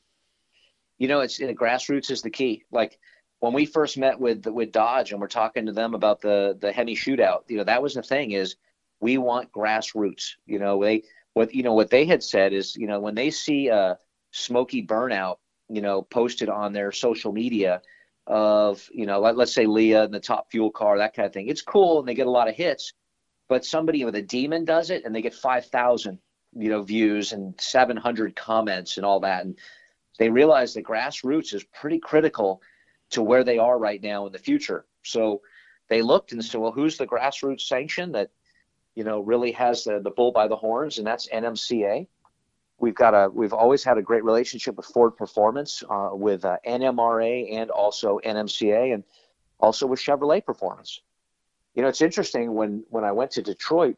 You know, it's the grassroots is the key. Like, when we first met with with Dodge and we're talking to them about the the Hemi shootout, you know, that was the thing is we want grassroots. You know, they what you know what they had said is, you know, when they see a Smoky Burnout, you know, posted on their social media of, you know, let, let's say Leah and the Top Fuel car, that kind of thing. It's cool and they get a lot of hits, but somebody with a Demon does it and they get five thousand, you know, views and seven hundred comments and all that, and they realize that grassroots is pretty critical to where they are right now in the future. So they looked and said, well, who's the grassroots sanction that, you know, really has the, the bull by the horns? And that's N M C A. We've got a, we've always had a great relationship with Ford Performance, uh, with uh, N M R A and also N M C A and also with Chevrolet Performance. You know, it's interesting when, when I went to Detroit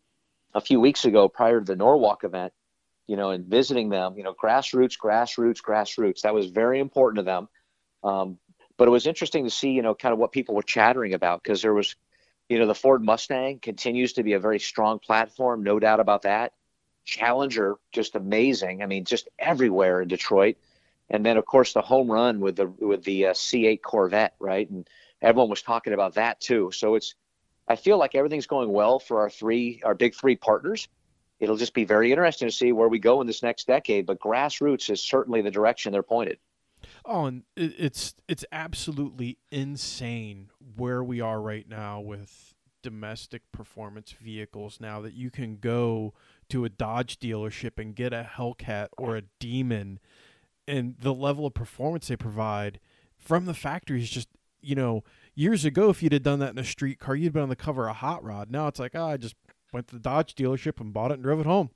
a few weeks ago prior to the Norwalk event, you know, and visiting them, you know, grassroots, grassroots, grassroots, that was very important to them. Um, But it was interesting to see, you know, kind of what people were chattering about because there was, you know, the Ford Mustang continues to be a very strong platform, no doubt about that. Challenger, just amazing. I mean, just everywhere in Detroit. And then, of course, the home run with the with the uh, C eight Corvette, right? And everyone was talking about that too. So it's, I feel like everything's going well for our three, our big three partners. It'll just be very interesting to see where we go in this next decade. But grassroots is certainly the direction they're pointed. Oh, and it's it's absolutely insane where we are right now with domestic performance vehicles now that you can go to a Dodge dealership and get a Hellcat or a Demon, and the level of performance they provide from the factory is just, you know, years ago, if you'd have done that in a street car, you'd been on the cover of Hot Rod. Now it's like, oh, I just went to the Dodge dealership and bought it and drove it home.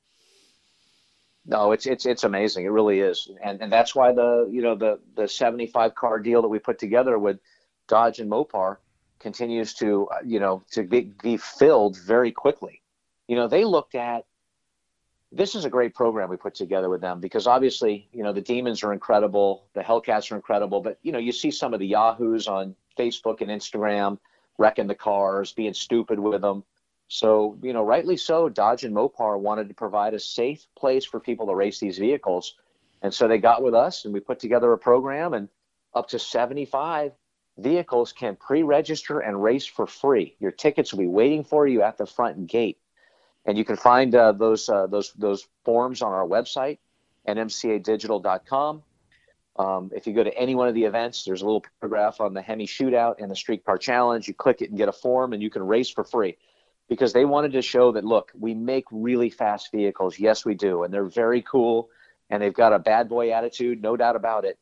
No, it's it's it's amazing. It really is, and and that's why the you know the the seventy-five car deal that we put together with Dodge and Mopar continues to uh, you know to be, be filled very quickly. You know, they looked at, this is a great program we put together with them because obviously, you know, the Demons are incredible, the Hellcats are incredible, but you know, you see some of the Yahoos on Facebook and Instagram wrecking the cars, being stupid with them. So, you know, rightly so, Dodge and Mopar wanted to provide a safe place for people to race these vehicles. And so they got with us and we put together a program, and up to seventy-five vehicles can pre-register and race for free. Your tickets will be waiting for you at the front gate. And you can find uh, those uh, those those forms on our website, N M C A digital dot com. Um, if you go to any one of the events, there's a little paragraph on the Hemi Shootout and the Street Car Challenge. You click it and get a form, and you can race for free. Because they wanted to show that, look, we make really fast vehicles. Yes, we do. And they're very cool. And they've got a bad boy attitude, no doubt about it.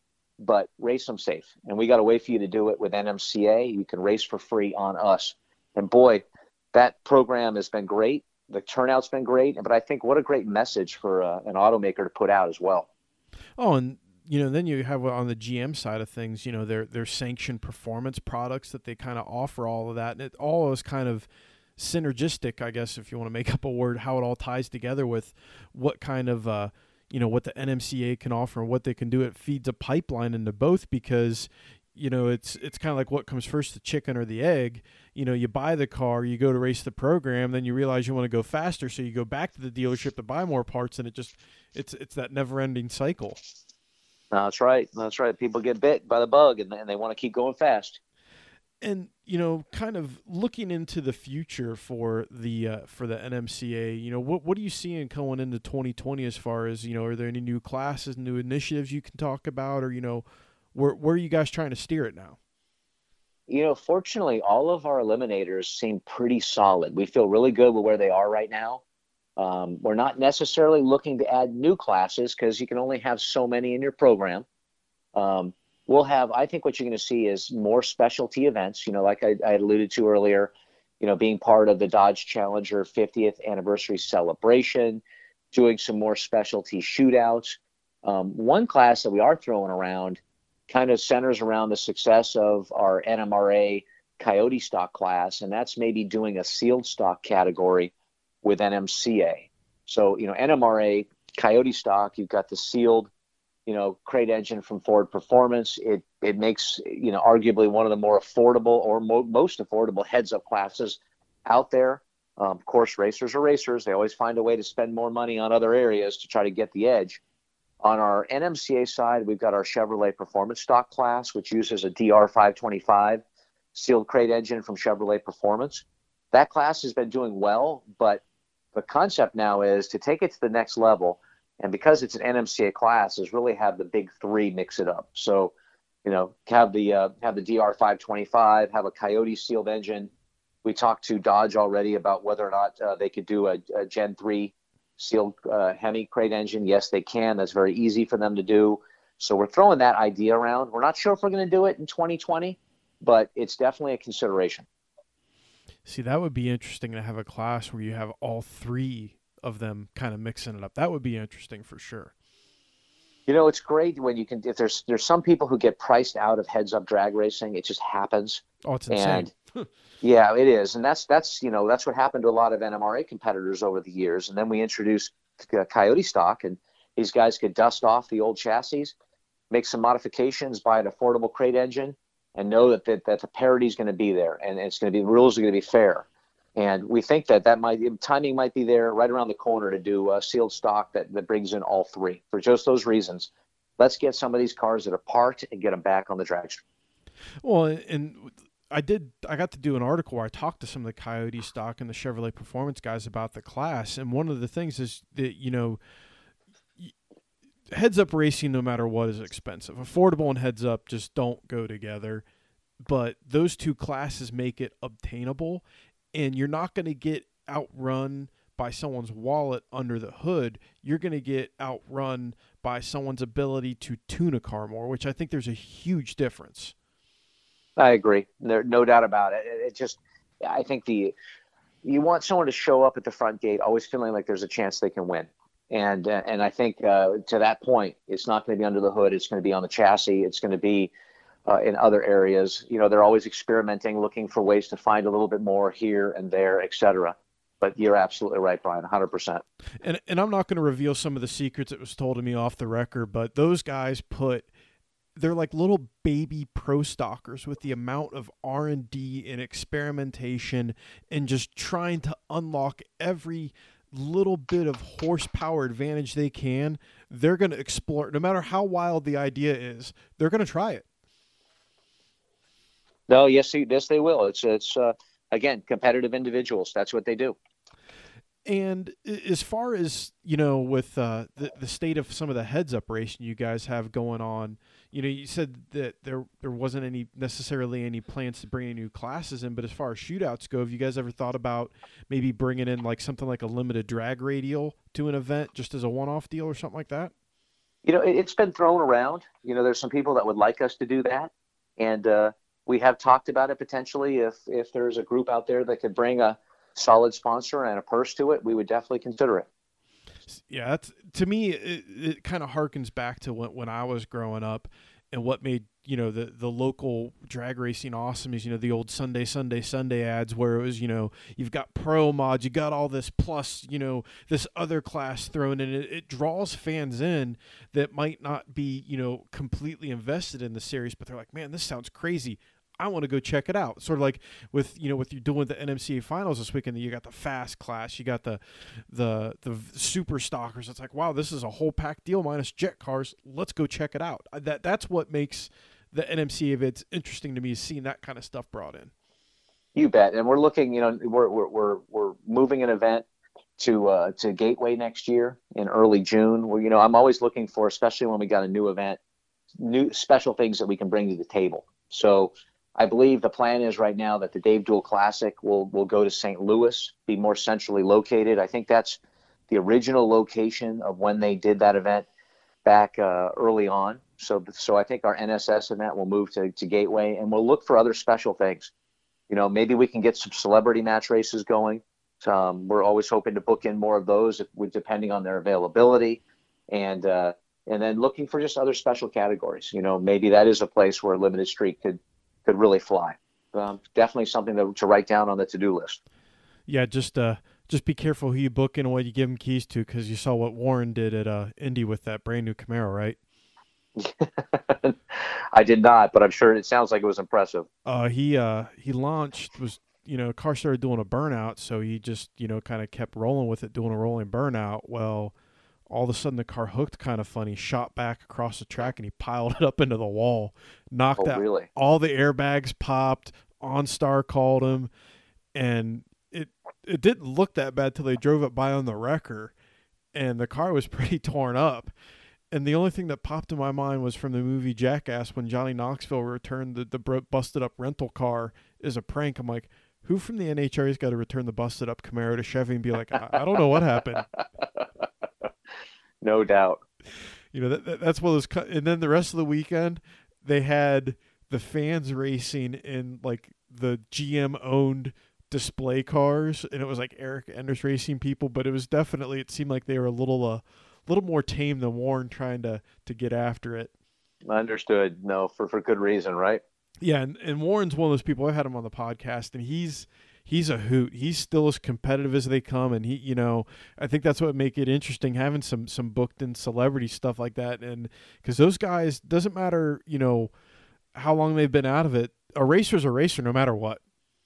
but race them safe. And we got a way for you to do it with N M C A. You can race for free on us. And boy, that program has been great. The turnout's been great. But I think what a great message for uh, an automaker to put out as well. Oh, and you know, then you have on the G M side of things, you know, their their sanctioned performance products that they kind of offer all of that, and it all is kind of synergistic, I guess, if you want to make up a word, how it all ties together with what kind of, uh, you know, what the N M C A can offer and what they can do. It feeds a pipeline into both because, you know, it's it's kind of like what comes first, the chicken or the egg. You know, you buy the car, you go to race the program, then you realize you want to go faster, so you go back to the dealership to buy more parts, and it just it's it's that never-ending cycle. That's right. That's right. People get bit by the bug, and, and they want to keep going fast. And, you know, kind of looking into the future for the uh, for the N M C A, you know, what what are you seeing going into twenty twenty as far as, you know, are there any new classes, new initiatives you can talk about, or, you know, where where are you guys trying to steer it now? You know, fortunately, all of our eliminators seem pretty solid. We feel really good with where they are right now. Um, we're not necessarily looking to add new classes because you can only have so many in your program. Um, we'll have, I think what you're going to see is more specialty events, you know, like I, I alluded to earlier, you know, being part of the Dodge Challenger fiftieth anniversary celebration, doing some more specialty shootouts. Um, one class that we are throwing around kind of centers around the success of our N M R A Coyote stock class, and that's maybe doing a sealed stock category with N M C A. So, you know, N M R A Coyote stock, you've got the sealed, you know, crate engine from Ford Performance. It it makes, you know, arguably one of the more affordable or mo- most affordable heads-up classes out there. Um, of course, racers are racers. They always find a way to spend more money on other areas to try to get the edge. On our N M C A side, we've got our Chevrolet Performance stock class, which uses a D R five twenty-five sealed crate engine from Chevrolet Performance. That class has been doing well, but the concept now is to take it to the next level. And because it's an N M C A class, is really have the big three mix it up. So, you know, have the uh, have the D R five twenty-five, have a Coyote sealed engine. We talked to Dodge already about whether or not uh, they could do a, a Gen three sealed uh, Hemi crate engine. Yes, they can. That's very easy for them to do. So we're throwing that idea around. We're not sure if we're going to do it in twenty twenty, but it's definitely a consideration. See, that would be interesting to have a class where you have all three of them kind of mixing it up. That would be interesting for sure. You know, it's great when you can, if there's, there's some people who get priced out of heads up drag racing. It just happens. Oh, it's insane. And yeah, it is. And that's, that's, you know, that's what happened to a lot of N M R A competitors over the years. And then we introduced uh, Coyote stock, and these guys could dust off the old chassis, make some modifications, buy an affordable crate engine, and know that, that, that the parity is going to be there, and it's going to be, the rules are going to be fair. And we think that that might, timing might be there right around the corner to do a sealed stock that, that brings in all three. For just those reasons, let's get some of these cars that are parked and get them back on the drag strip. Well, and I did, I got to do an article where I talked to some of the Coyote stock and the Chevrolet Performance guys about the class. And one of the things is that, you know, heads up racing, no matter what, is expensive. Affordable and heads up just don't go together. But those two classes make it obtainable, and you're not going to get outrun by someone's wallet under the hood. You're going to get outrun by someone's ability to tune a car more, which I think there's a huge difference. I agree. There, no doubt about it. It just, I think the, you want someone to show up at the front gate always feeling like there's a chance they can win. And uh, and I think uh, to that point, it's not going to be under the hood. It's going to be on the chassis. It's going to be uh, in other areas. You know, they're always experimenting, looking for ways to find a little bit more here and there, et cetera. But you're absolutely right, Brian, one hundred percent. And and I'm not going to reveal some of the secrets that was told to me off the record, but those guys put, they're like little baby pro stockers with the amount of R and D and experimentation and just trying to unlock every little bit of horsepower advantage they can. They're going to explore, no matter how wild the idea is, they're going to try it. No, yes, yes, they will. It's, it's uh, again, competitive individuals. That's what they do. And as far as, you know, with uh, the, the state of some of the heads-up racing you guys have going on, you know, you said that there there wasn't any necessarily any plans to bring any new classes in, but as far as shootouts go, have you guys ever thought about maybe bringing in like something like a limited drag radial to an event just as a one-off deal or something like that? You know, it, it's been thrown around. You know, there's some people that would like us to do that, and uh, we have talked about it potentially. If if there's a group out there that could bring a solid sponsor and a purse to it, we would definitely consider it. Yeah, that's, to me, it, it kind of harkens back to when, when I was growing up, and what made, you know, the, the local drag racing awesome is, you know, the old Sunday, Sunday, Sunday ads where it was, you know, you've got pro mods, you got all this plus, you know, this other class thrown in. It, it draws fans in that might not be, you know, completely invested in the series, but they're like, man, this sounds crazy. I want to go check it out. Sort of like with, you know, with you doing the N M C A finals this weekend, you got the fast class, you got the, the, the super stockers. It's like, wow, this is a whole pack deal minus jet cars. Let's go check it out. That that's what makes the N M C A events interesting to me, is seeing that kind of stuff brought in. You bet. And we're looking, you know, we're, we're, we're, we're moving an event to, uh, to Gateway next year in early June. Where, you know, I'm always looking for, especially when we got a new event, new special things that we can bring to the table. So, I believe the plan is right now that the Dave Duell Classic will will go to Saint Louis, be more centrally located. I think that's the original location of when they did that event back uh, early on. So so I think our N S S event will move to, to Gateway, and we'll look for other special things. You know, maybe we can get some celebrity match races going. Um, we're always hoping to book in more of those, if, depending on their availability, and uh, and then looking for just other special categories. You know, maybe that is a place where Limited Street could. could really fly. Um, definitely something to, to write down on the to-do list. Yeah, just uh, just be careful who you book in and what you give them keys to, because you saw what Warren did at uh, Indy with that brand new Camaro, right? I did not, but I'm sure it sounds like it was impressive. Uh, he uh, he launched, was, you know, car started doing a burnout, so he just, you know, kind of kept rolling with it, doing a rolling burnout. Well, all of a sudden the car hooked kind of funny, shot back across the track, and he piled it up into the wall, knocked oh, out. Really? All the airbags popped. OnStar called him, and it it didn't look that bad till they drove it by on the wrecker, and the car was pretty torn up. And the only thing that popped in my mind was from the movie Jackass, when Johnny Knoxville returned the, the busted up rental car as a prank. I'm like, who from the N H R A's got to return the busted up Camaro to Chevy and be like, I, I don't know what happened. No doubt. You know, that, that, that's one of those. And then the rest of the weekend, they had the fans racing in like the G M owned display cars, and it was like Eric Enders racing people, but it was definitely, it seemed like they were a little, a uh, little more tame than Warren trying to, to get after it. Understood. No, for, for good reason, right? Yeah. And, and Warren's one of those people. I've had him on the podcast, and he's, he's a hoot. He's still as competitive as they come. And he, you know, I think that's what make it interesting, having some, some booked in celebrity stuff like that. And because those guys, doesn't matter, you know, how long they've been out of it, a racer's a racer no matter what.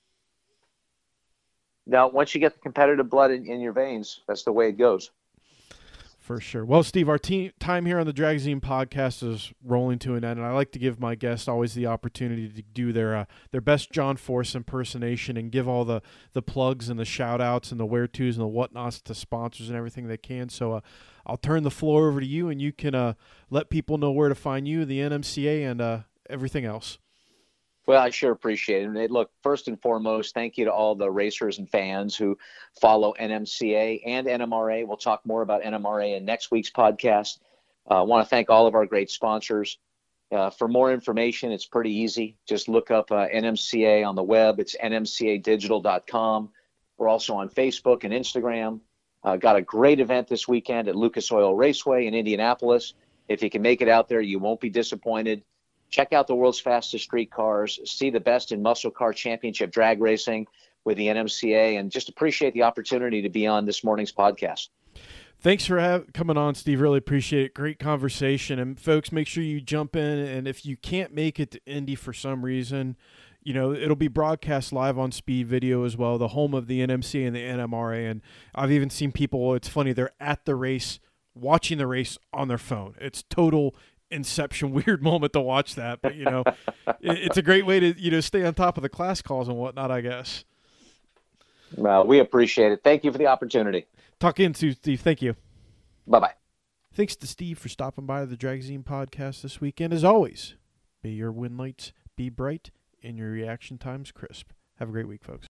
Now, once you get the competitive blood in, in your veins, that's the way it goes. For sure. Well, Steve, our team, time here on the Dragzine podcast is rolling to an end, and I like to give my guests always the opportunity to do their uh, their best John Force impersonation and give all the, the plugs and the shout-outs and the where-tos and the whatnots to sponsors and everything they can. So uh, I'll turn the floor over to you, and you can uh, let people know where to find you, the N M C A, and uh, everything else. Well, I sure appreciate it. And look, first and foremost, thank you to all the racers and fans who follow N M C A and N M R A. We'll talk more about N M R A in next week's podcast. I uh, want to thank all of our great sponsors. Uh, for more information, it's pretty easy. Just look up uh, N M C A on the web. It's N M C A digital dot com. We're also on Facebook and Instagram. Uh, got a great event this weekend at Lucas Oil Raceway in Indianapolis. If you can make it out there, you won't be disappointed. Check out the world's fastest street cars, see the best in muscle car championship drag racing with the N M C A, and just appreciate the opportunity to be on this morning's podcast. Thanks for have, coming on, Steve. Really appreciate it. Great conversation. And folks, make sure you jump in. And if you can't make it to Indy for some reason, you know, it'll be broadcast live on Speed Video as well, the home of the N M C A and the N M R A. And I've even seen people, it's funny, they're at the race, watching the race on their phone. It's total Inception weird moment to watch that, but you know, it, it's a great way to, you know, stay on top of the class calls and whatnot, I guess. Well, we appreciate it. Thank you for the opportunity. Talk into Steve. Thank you. Bye-bye. Thanks to Steve for stopping by the Dragzine podcast this weekend. As always, may your win lights be bright and your reaction times crisp. Have a great week, folks.